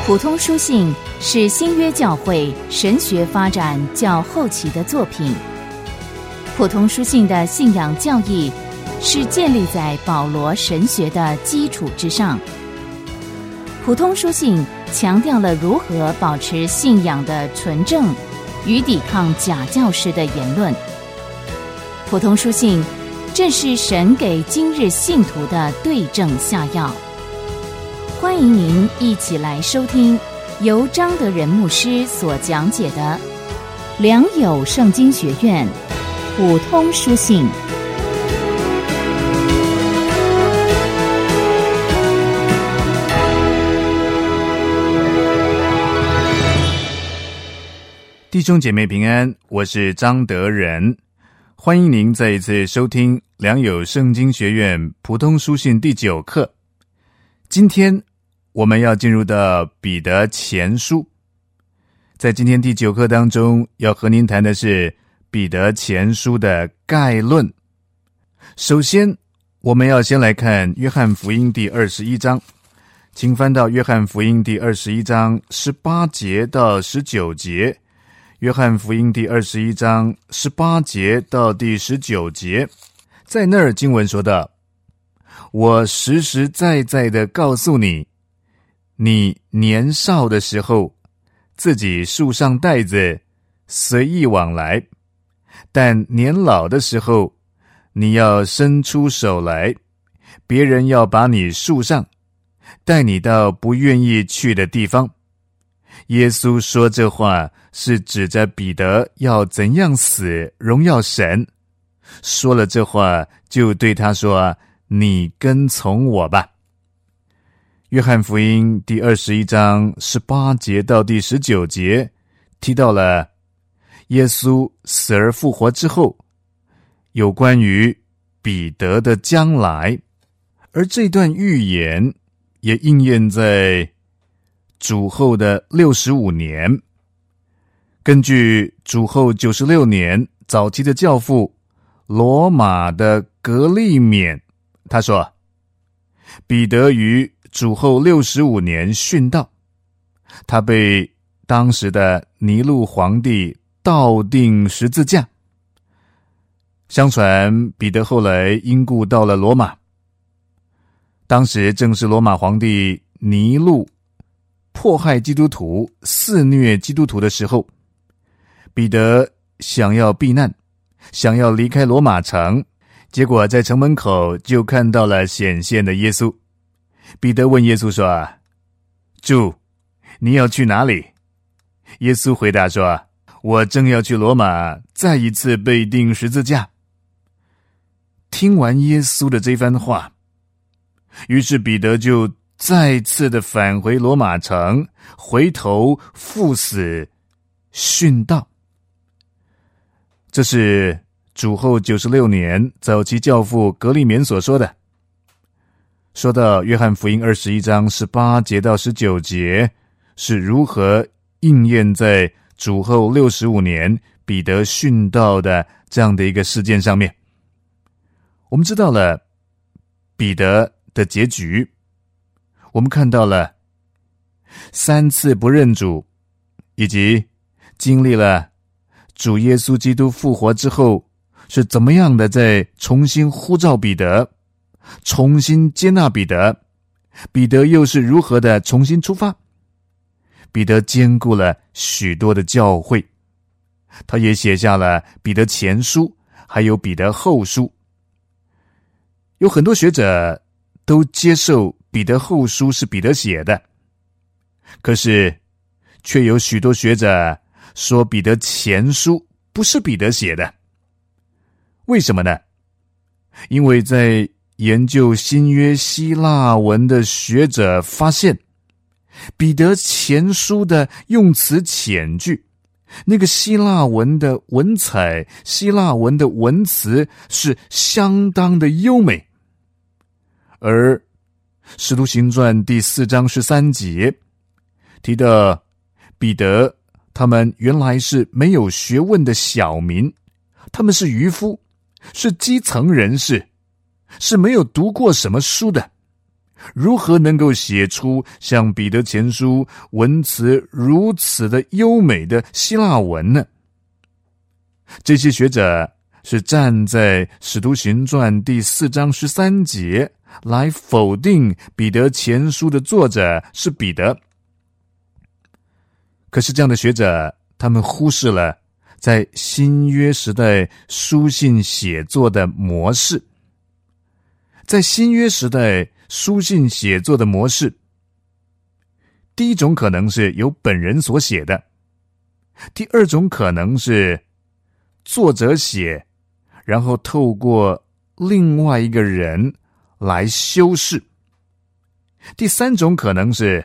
普通书信是新约教会神学发展较后期的作品。普通书信的信仰教义是建立在保罗神学的基础之上。普通书信强调了如何保持信仰的纯正与抵抗假教师的言论。普通书信正是神给今日信徒的对症下药。欢迎您一起来收听由张德仁牧师所讲解的良友圣经学院普通书信。 弟兄姐妹平安，我是张德仁，欢迎您再一次收听良友圣经学院普通书信第9课。今天我们要进入到彼得前书。在今天第9课当中，要和您谈的是彼得前书的概论。首先，我们要先来看约翰福音第21章，请翻到约翰福音第21章18节到19节。约翰福音第21章18节到第19节，在那儿经文说道：我实实在在的告诉你，你年少的时候，自己束上带子，随意往来；但年老的时候，你要伸出手来，别人要把你束上，带你到不愿意去的地方。耶稣说这话是指着彼得要怎样死荣耀神，说了这话就对他说：你跟从我吧。约翰福音第21章18节到第19节提到了耶稣死而复活之后有关于彼得的将来，而这段预言也应验在主后的65年。根据主后96年早期的教父罗马的格利勉，他说彼得于主后65年殉道，他被当时的尼禄皇帝倒钉十字架。相传彼得后来因故到了罗马，当时正是罗马皇帝尼禄迫害基督徒、肆虐基督徒的时候，彼得想要避难，想要离开罗马城，结果在城门口就看到了显现的耶稣。彼得问耶稣说：主，你要去哪里？耶稣回答说：我正要去罗马，再一次被钉十字架。听完耶稣的这番话，于是彼得就再次的返回罗马城，回头赴死殉道。这是主后96年早期教父格利勉所说的。说到约翰福音21章18节到19节是如何应验在主后65年彼得殉道的这样的一个事件上面。我们知道了彼得的结局，我们看到了3次不认主，以及经历了主耶稣基督复活之后是怎么样的在重新呼召彼得，重新接纳彼得，彼得又是如何的重新出发。彼得兼顾了许多的教会，他也写下了彼得前书还有彼得后书。有很多学者都接受彼得后书是彼得写的，可是却有许多学者说彼得前书不是彼得写的。为什么呢？因为在研究新约希腊文的学者发现，彼得前书的用词浅句，那个希腊文的文采，希腊文的文词是相当的优美。而使徒行传第4章13节提到彼得他们原来是没有学问的小民，他们是渔夫，是基层人士，是没有读过什么书的， 如何能够写出像彼得前书文词如此的优美的希腊文呢？这些学者是站在使徒行传第4章13节来否定彼得前书的作者是彼得。可是这样的学者，他们忽视了在新约时代书信写作的模式。在新约时代书信写作的模式，第一种可能是由本人所写的，第二种可能是作者写，然后透过另外一个人来修饰，第三种可能是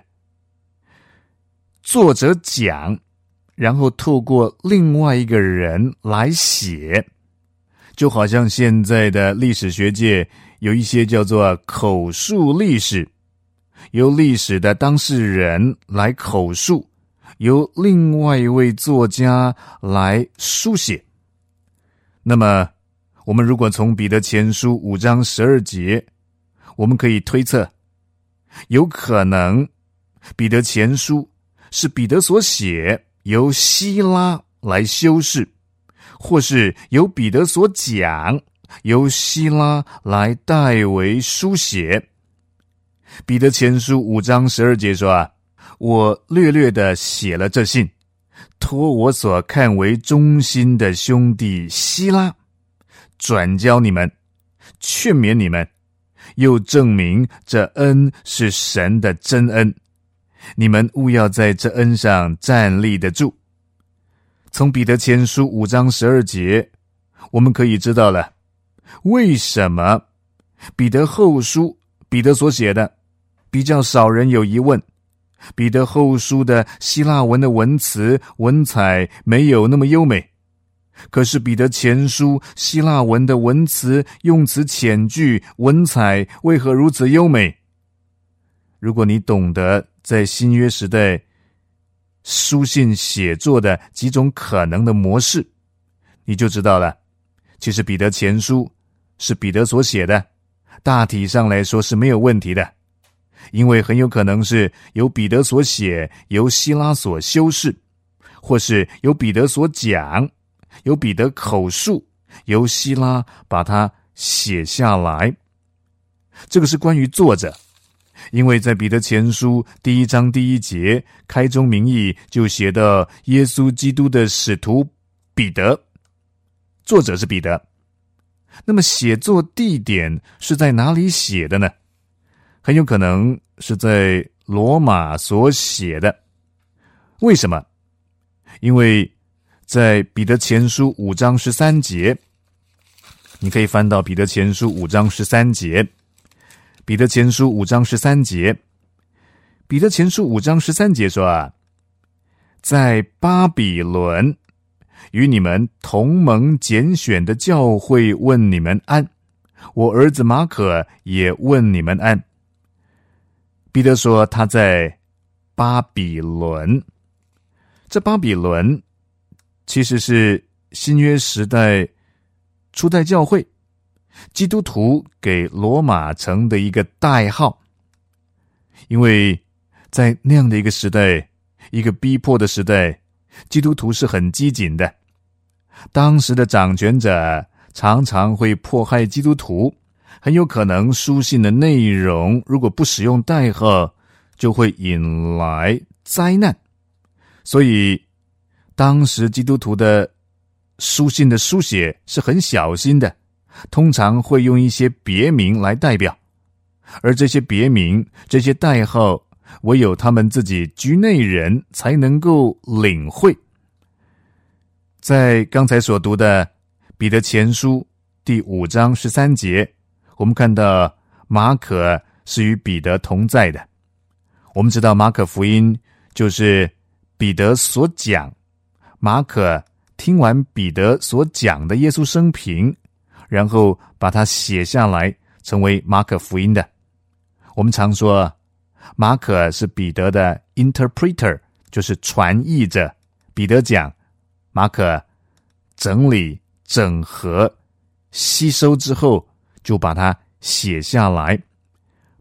作者讲，然后透过另外一个人来写。就好像现在的历史学界有一些叫做口述历史，由历史的当事人来口述，由另外一位作家来书写。那么我们如果从彼得前书5章12节，我们可以推测，有可能彼得前书是彼得所写，由希拉来修饰，或是由彼得所讲，由希拉来代为书写。彼得前书5章12节说我略略的写了这信，托我所看为忠心的兄弟希拉转教你们，劝勉你们，又证明这恩是神的真恩，你们务要在这恩上站立得住。从彼得前书5章12节，我们可以知道了为什么彼得后书，彼得所写的比较少人有疑问，彼得后书的希腊文的文词文采没有那么优美，可是彼得前书希腊文的文词用词浅句文采为何如此优美？如果你懂得在新约时代书信写作的几种可能的模式，你就知道了，其实彼得前书是彼得所写的，大体上来说是没有问题的，因为很有可能是由彼得所写，由希拉所修饰，或是由彼得所讲，由彼得口述，由希拉把它写下来。这个是关于作者，因为在彼得前书1章1节开宗明义就写到耶稣基督的使徒彼得，作者是彼得。那么写作地点是在哪里写的呢？很有可能是在罗马所写的。为什么？因为在彼得前书5章13节，你可以翻到彼得前书5章13节，彼得前书5章13节，彼得前书5章13节说在巴比伦与你们同盟拣选的教会问你们安，我儿子马可也问你们安。彼得说他在巴比伦，这巴比伦其实是新约时代初代教会基督徒给罗马城的一个代号，因为在那样的一个时代，一个逼迫的时代，基督徒是很激进的，当时的掌权者常常会迫害基督徒，很有可能书信的内容如果不使用代号，就会引来灾难。所以当时基督徒的书信的书写是很小心的，通常会用一些别名来代表，而这些别名这些代号唯有他们自己局内人才能够领会。在刚才所读的彼得前书第5章13节，我们看到马可是与彼得同在的。我们知道马可福音就是彼得所讲，马可听完彼得所讲的耶稣生平，然后把它写下来成为马可福音的。我们常说马可是彼得的 interpreter， 就是传译者，彼得讲，马可整理整合吸收之后就把它写下来。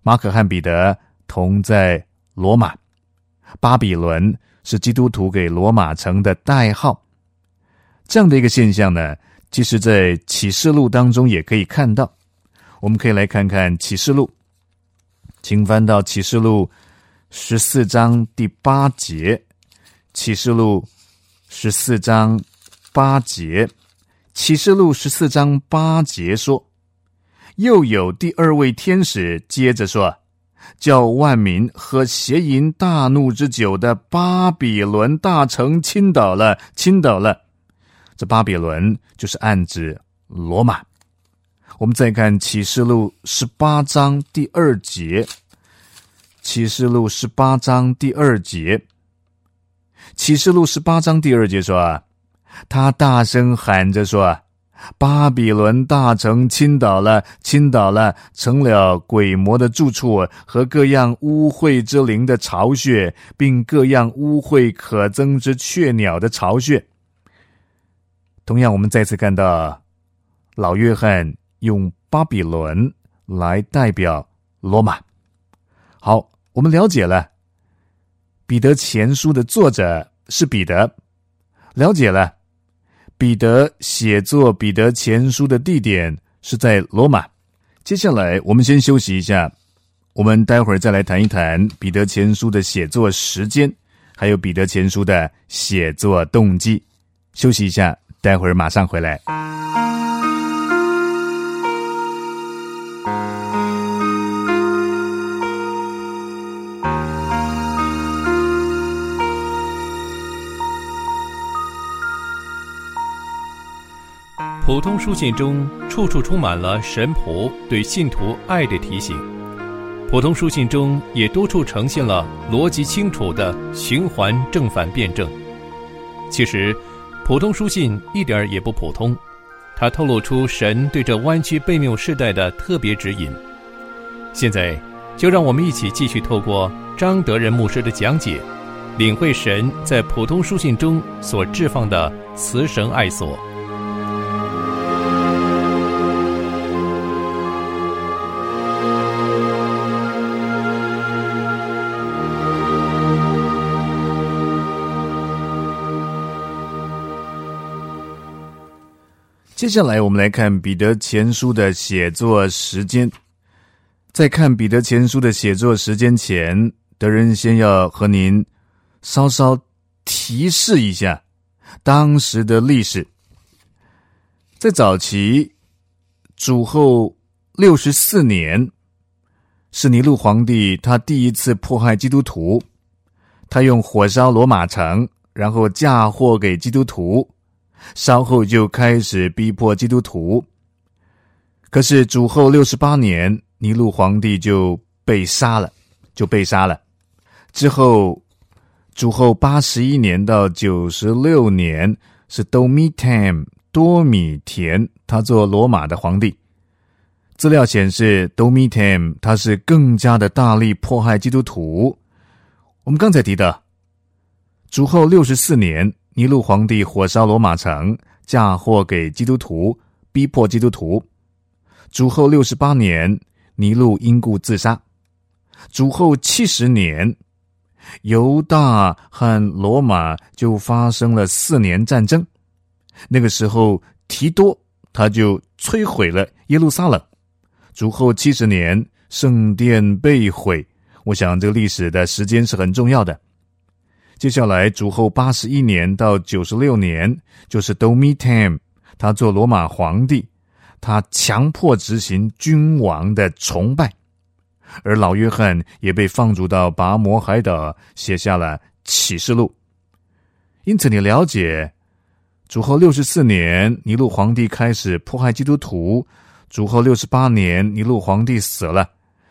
马可和彼得同在罗马，巴比伦是基督徒给罗马城的代号。这样的一个现象呢，其实在启示录当中也可以看到。我们可以来看看启示录，请翻到启示录14章第8节。启示录14章8节，启示录14章8节说，又有第二位天使接着说，叫万民喝邪淫大怒之酒的巴比伦大城倾倒了，倾倒了。这巴比伦就是暗指罗马。我们再看启示录18章第2节，启示录18章第2节，启示录18章第2节说，他大声喊着说，巴比伦大城倾倒了，倾倒了，成了鬼魔的住处和各样污秽之灵的巢穴，并各样污秽可憎之雀鸟的巢穴。同样，我们再次看到老约翰用巴比伦来代表罗马。好，我们了解了彼得前书的作者是彼得，了解了彼得写作彼得前书的地点是在罗马。接下来我们先休息一下，我们待会儿再来谈一谈彼得前书的写作时间，还有彼得前书的写作动机。休息一下，待会儿马上回来。 普通书信中处处充满了神仆对信徒爱的提醒，普通书信中也多处呈现了逻辑清楚的循环正反辩证。其实普通书信一点也不普通，它透露出神对这弯曲悖谬世代的特别指引。现在就让我们一起继续透过张德仁牧师的讲解，领会神在普通书信中所置放的慈神爱所。 接下来我们来看彼得前书的写作时间。在看彼得前书的写作时间前，德仁先要和您稍稍提示一下当时的历史。在早期主后64年，是尼禄皇帝他第一次迫害基督徒，他用火烧罗马城，然后嫁祸给基督徒，稍后就开始逼迫基督徒。可是主后68年，尼禄皇帝就被杀了。之后主后81年到96年，是 Domitian 多米田，他做罗马的皇帝。资料显示 Domitian 他是更加的大力迫害基督徒。我们刚才提到主后64年，尼禄皇帝火烧罗马城，嫁祸给基督徒，逼迫基督徒。主后68年，尼禄因故自杀。主后70年，犹大和罗马就发生了4年战争。那个时候提多他就摧毁了耶路撒冷。主后70年，圣殿被毁。我想这个历史的时间是很重要的。接下来主后81年到96年，就是 Domitian 他做罗马皇帝，他强迫执行君王的崇拜，而老约翰也被放逐到拔摩海岛，写下了启示录。因此你了解主后64年尼禄皇帝开始迫害基督徒，主后68年尼禄皇帝死了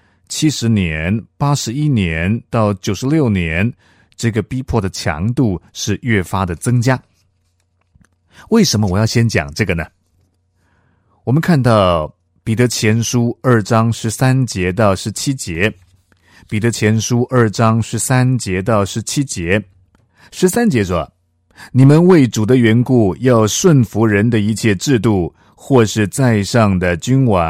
，70年、81年到96年，这个逼迫的强度是越发的增加。为什么我要先讲这个呢？我们看到彼得前书2章13节到17节，彼得前书2章13节到17节。13节说，你们为主的缘故，要顺服人的一切制度，或是在上的君王，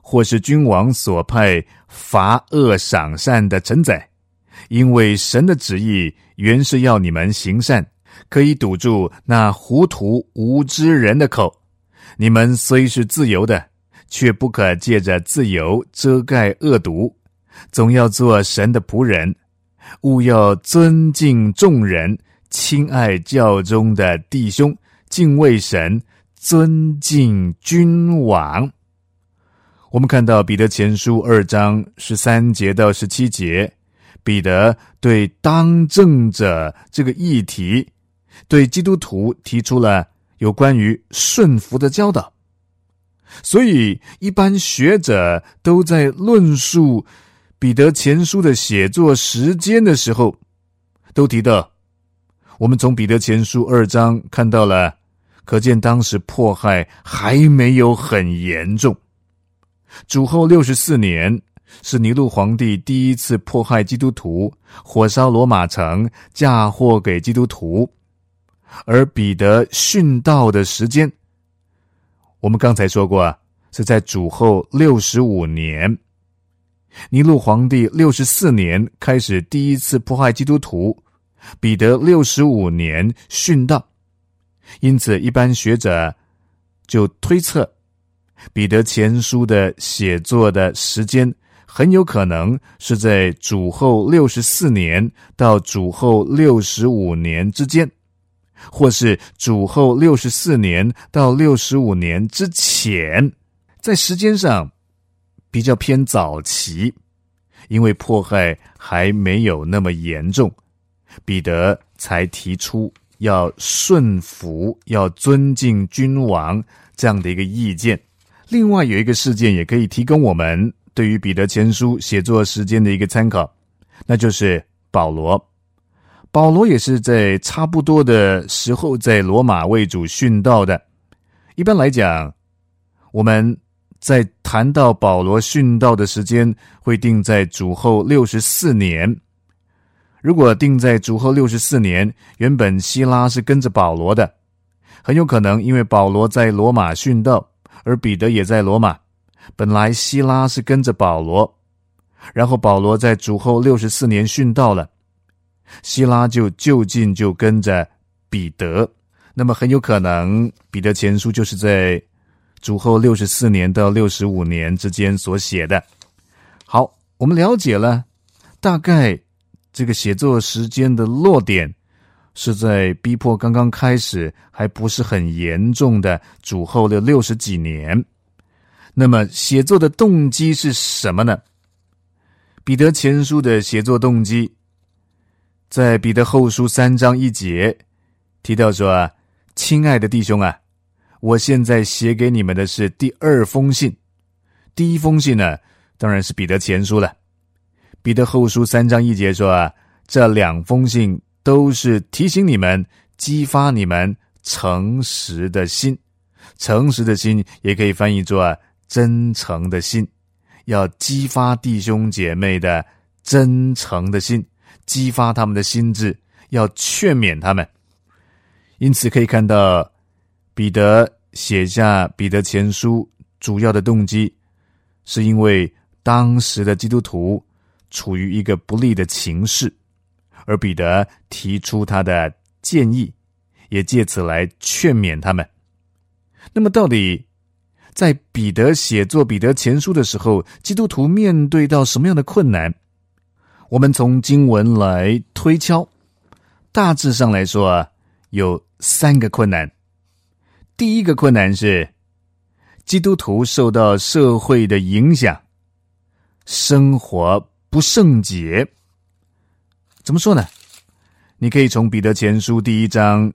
或是君王所派罚恶赏善的臣宰，因为神的旨意原是要你们行善，可以堵住那糊涂无知人的口。你们虽是自由的，却不可借着自由遮盖恶毒，总要做神的仆人，务要尊敬众人，亲爱教中的弟兄，敬畏神，尊敬君王。我们看到彼得前书2章13节到17节，彼得对当政者这个议题，对基督徒提出了有关于顺服的教导。所以一般学者都在论述彼得前书的写作时间的时候，都提到，我们从彼得前书2章看到了，可见当时迫害还没有很严重。主后64年是尼禄皇帝第一次迫害基督徒，火烧罗马城，嫁祸给基督徒。而彼得殉道的时间，我们刚才说过，是在主后65年。尼禄皇帝64年开始第一次迫害基督徒，彼得65年殉道。因此一般学者就推测，彼得前书的写作的时间很有可能是在主后64年到主后65年之间，或是主后64年到65年之前，在时间上比较偏早期，因为迫害还没有那么严重，彼得才提出要顺服，要尊敬君王这样的一个意见。另外有一个事件也可以提供我们对于彼得前书写作时间的一个参考，那就是保罗。保罗也是在差不多的时候在罗马为主殉道的。一般来讲，我们在谈到保罗殉道的时间会定在主后64年。如果定在主后64年，原本希拉是跟着保罗的，很有可能因为保罗在罗马殉道，而彼得也在罗马，本来希拉是跟着保罗，然后保罗在主后64年殉道了，希拉就就近就跟着彼得，那么很有可能彼得前书就是在主后64年到65年之间所写的。好，我们了解了大概这个写作时间的落点是在逼迫刚刚开始还不是很严重的主后的60几年。那么写作的动机是什么呢？彼得前书的写作动机在彼得后书3章1节提到说，亲爱的弟兄啊，我现在写给你们的是第2封信。第一封信呢，当然是彼得前书了。彼得后书3章1节说，这2封信都是提醒你们，激发你们诚实的心。诚实的心也可以翻译作真诚的心，要激发弟兄姐妹的真诚的心，激发他们的心智，要劝勉他们。因此可以看到，彼得写下彼得前书主要的动机，是因为当时的基督徒处于一个不利的情势，而彼得提出他的建议，也借此来劝勉他们。那么到底在彼得写作彼得前书的时候，基督徒面对到什么样的困难？我们从经文来推敲，大致上来说有3个困难。第一个困难是基督徒受到社会的影响，生活不圣洁。怎么说呢？你可以从彼得前书第1章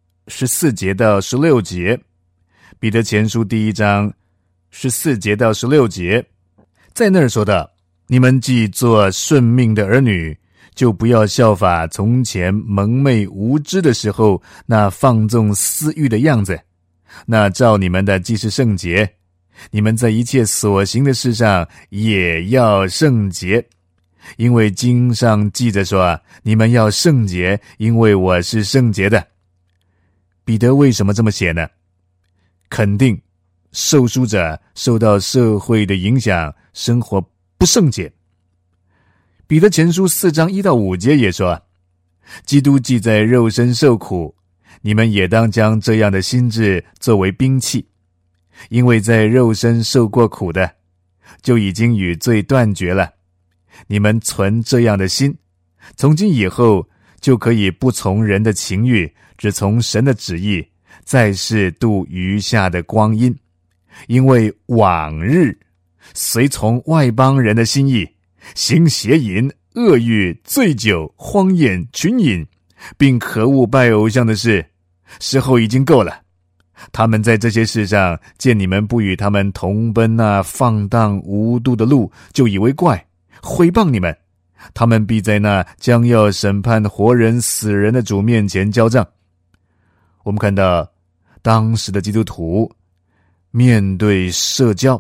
14节到16节，彼得前书第1章14节到16节，在那儿说到，你们既做顺命的儿女，就不要效法从前蒙昧无知的时候那放纵私欲的样子，那照你们的既是圣洁，你们在一切所行的事上也要圣洁。因为经上记着说，你们要圣洁，因为我是圣洁的。彼得为什么这么写呢？肯定受书者受到社会的影响，生活不圣洁。彼得前书4章1到5节也说，基督既在肉身受苦，你们也当将这样的心志作为兵器，因为在肉身受过苦的，就已经与罪断绝了。你们存这样的心，从今以后就可以不从人的情欲，只从神的旨意，在世度余下的光阴。因为往日随从外邦人的心意，行邪淫、恶欲、醉酒、荒宴、群饮，并可恶拜偶像的事，时候已经够了。他们在这些事上见你们不与他们同奔那放荡无度的路，就以为怪，毁谤你们。他们必在那将要审判活人死人的主面前交账。我们看到当时的基督徒面对社交，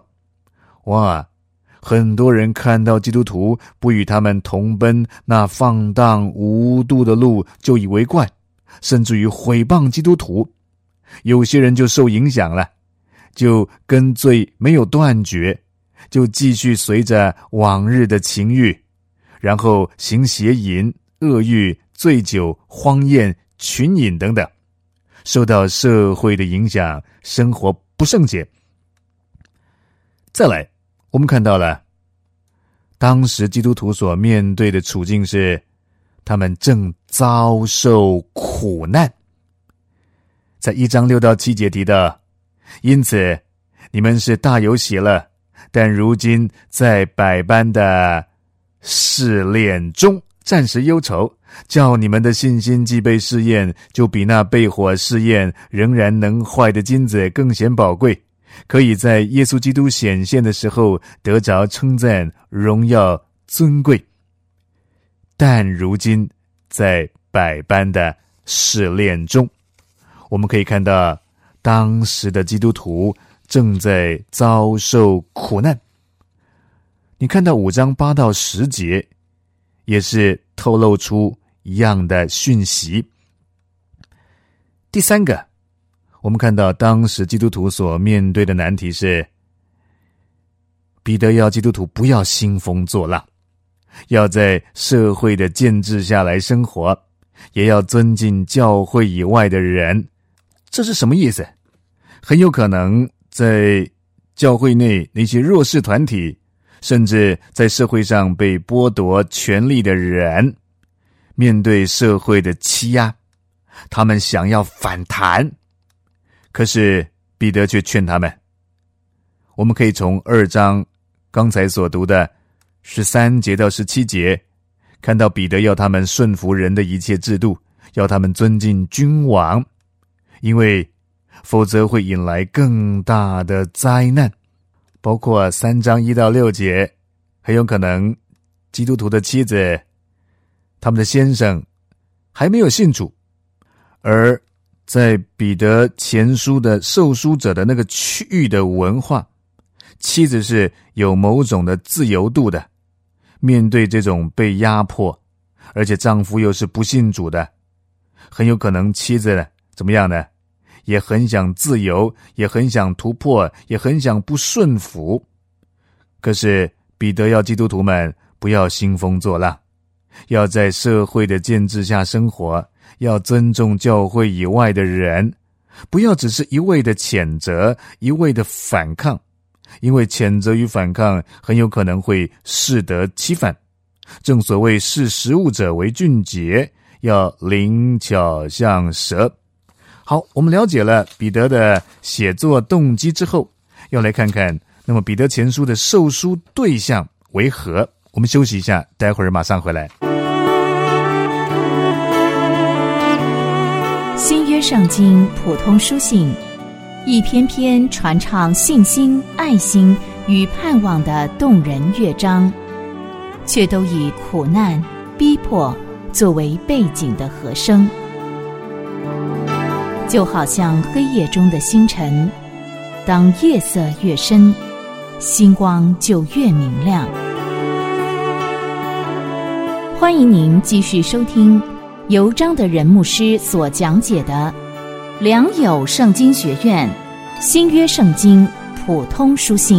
很多人看到基督徒不与他们同奔那放荡无度的路，就以为怪，甚至于毁谤基督徒。有些人就受影响了，就跟罪没有断绝，就继续随着往日的情欲，然后行邪淫、恶欲、醉酒、荒宴、群饮等等，受到社会的影响，生活不圣洁。再来，我们看到了当时基督徒所面对的处境是，他们正遭受苦难。在1章6到7节提到，因此你们是大有喜乐，但如今在百般的试炼中暂时忧愁，叫你们的信心既被试验，就比那被火试验仍然能坏的金子更显宝贵，可以在耶稣基督显现的时候得着称赞、荣耀、尊贵。但如今在百般的试炼中，我们可以看到当时的基督徒正在遭受苦难。你看到5章8到10节也是透露出一样的讯息。第三个，我们看到当时基督徒所面对的难题是，彼得要基督徒不要兴风作浪，要在社会的建制下来生活，也要尊敬教会以外的人。这是什么意思？很有可能在教会内那些弱势团体，甚至在社会上被剥夺权利的人，面对社会的欺压，他们想要反弹，可是彼得却劝他们。我们可以从2章刚才所读的13节到17节看到彼得要他们顺服人的一切制度，要他们尊敬君王，因为否则会引来更大的灾难。包括3章1到6节，很有可能基督徒的妻子，他们的先生还没有信主，而在彼得前书的受书者的那个区域的文化，妻子是有某种的自由度的，面对这种被压迫，而且丈夫又是不信主的，很有可能妻子怎么样呢？也很想自由，也很想突破，也很想不顺服。可是彼得要基督徒们不要兴风作浪，要在社会的建制下生活，要尊重教会以外的人，不要只是一味的谴责，一味的反抗，因为谴责与反抗很有可能会适得其反。正所谓视食物者为俊杰，要灵巧像蛇。好，我们了解了彼得的写作动机之后，要来看看那么彼得前书的受书对象为何。我们休息一下，待会儿马上回来。 新约圣经普通书信，一篇篇传唱信心、爱心与盼望的动人乐章，却都以苦难、逼迫作为背景的和声，就好像黑夜中的星辰，当夜色越深，星光就越明亮。欢迎您继续收听由张德仁牧师所讲解的良友圣经学院新约圣经普通书信。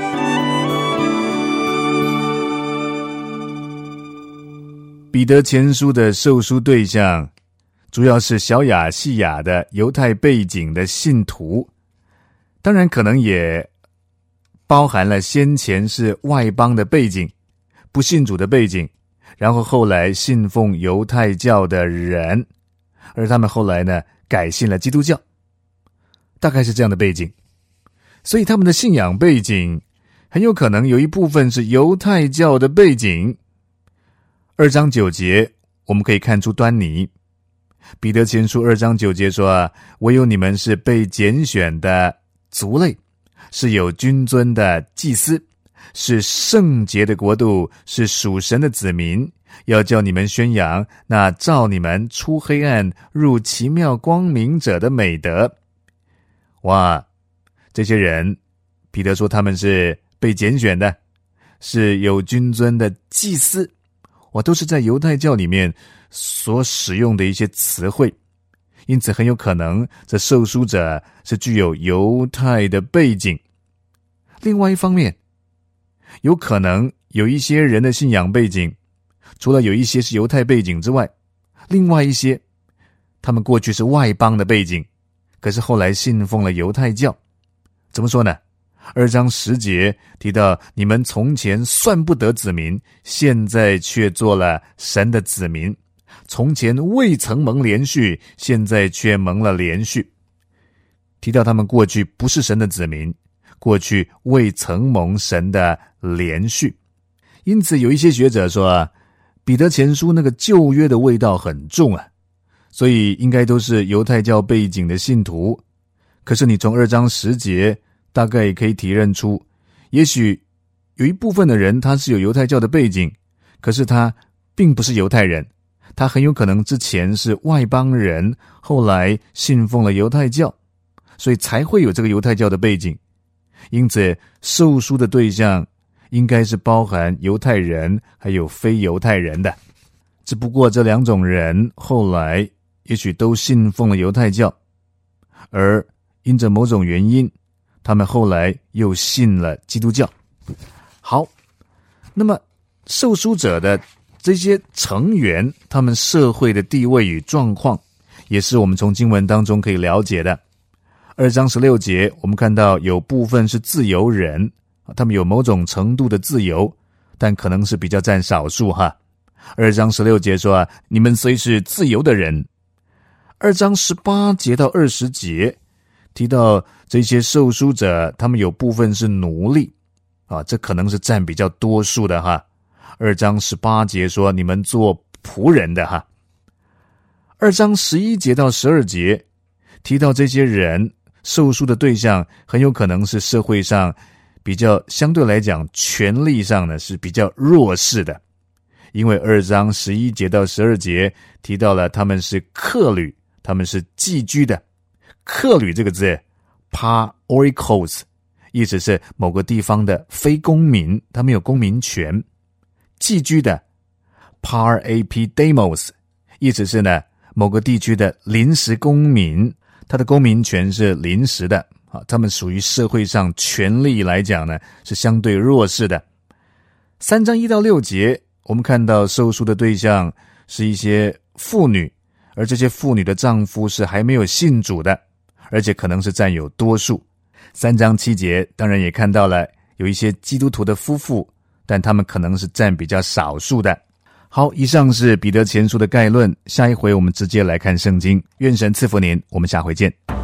彼得前书的受书对象主要是小亚细亚的犹太背景的信徒，当然可能也包含了先前是外邦的背景，不信主的背景，然后后来信奉犹太教的人，而他们后来呢改信了基督教，大概是这样的背景。所以他们的信仰背景很有可能有一部分是犹太教的背景。2章9节我们可以看出端倪。彼得前书2章9节说，唯有你们是被拣选的族类，是有君尊的祭司，是圣洁的国度，是属神的子民，要叫你们宣扬那照你们出黑暗入奇妙光明者的美德。哇，这些人彼得说他们是被拣选的，是有君尊的祭司，哇，都是在犹太教里面所使用的一些词汇，因此很有可能这受书者是具有犹太的背景。另外一方面，有可能有一些人的信仰背景，除了有一些是犹太背景之外，另外一些他们过去是外邦的背景，可是后来信奉了犹太教。怎么说呢？2章10节提到，你们从前算不得子民，现在却做了神的子民，从前未曾蒙连续，现在却蒙了连续。提到他们过去不是神的子民，过去未曾蒙神的连续。因此有一些学者说，彼得前书那个旧约的味道很重啊，所以应该都是犹太教背景的信徒。可是你从2章10节大概也可以提认出，也许有一部分的人他是有犹太教的背景，可是他并不是犹太人，他很有可能之前是外邦人，后来信奉了犹太教，所以才会有这个犹太教的背景。因此受书的对象应该是包含犹太人还有非犹太人的，只不过这两种人后来也许都信奉了犹太教，而因着某种原因他们后来又信了基督教。好，那么受书者的这些成员，他们社会的地位与状况，也是我们从经文当中可以了解的。2章16节我们看到有部分是自由人，他们有某种程度的自由，但可能是比较占少数哈。2章16节说，你们虽是自由的人。2章18节到20节提到这些受书者，他们有部分是奴隶啊，这可能是占比较多数的哈。2章18节说，你们做仆人的哈。2章11节到12节提到这些人受书的对象很有可能是社会上比较相对来讲权力上呢是比较弱势的，因为2章11节到12节提到了他们是客旅，他们是寄居的。客旅这个字 paroikos 意思是某个地方的非公民，他们有公民权。寄居的 parapidemos 意思是呢某个地区的临时公民，他的公民权是临时的，他们属于社会上权力来讲呢是相对弱势的。3章1到6节我们看到受书的对象是一些妇女，而这些妇女的丈夫是还没有信主的，而且可能是占有多数。3章7节当然也看到了有一些基督徒的夫妇，但他们可能是占比较少数的。好，以上是彼得前书的概论，下一回我们直接来看圣经。愿神赐福您，我们下回见。